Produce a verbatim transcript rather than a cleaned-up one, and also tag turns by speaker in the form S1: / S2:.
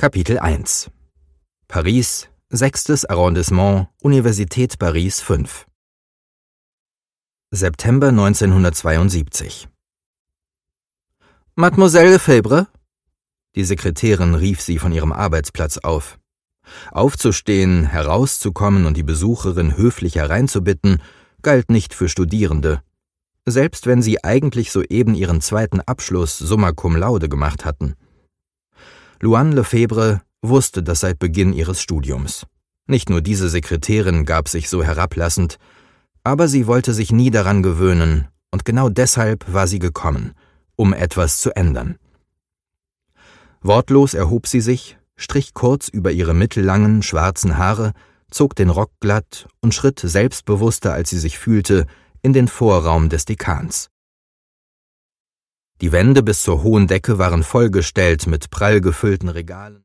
S1: Kapitel eins Paris, sechstes Arrondissement, Universität Paris fünf. September neunzehnhundertzweiundsiebzig. »Mademoiselle Lefebvre?« Die Sekretärin rief sie von ihrem Arbeitsplatz auf. Aufzustehen, herauszukommen und die Besucherin höflich hereinzubitten, galt nicht für Studierende, selbst wenn sie eigentlich soeben ihren zweiten Abschluss summa cum laude gemacht hatten. Louann Lefebvre wusste das seit Beginn ihres Studiums. Nicht nur diese Sekretärin gab sich so herablassend, aber sie wollte sich nie daran gewöhnen, und genau deshalb war sie gekommen, um etwas zu ändern. Wortlos erhob sie sich, strich kurz über ihre mittellangen, schwarzen Haare, zog den Rock glatt und schritt selbstbewusster, als sie sich fühlte, in den Vorraum des Dekans. Die Wände bis zur hohen Decke waren vollgestellt mit prall gefüllten Regalen.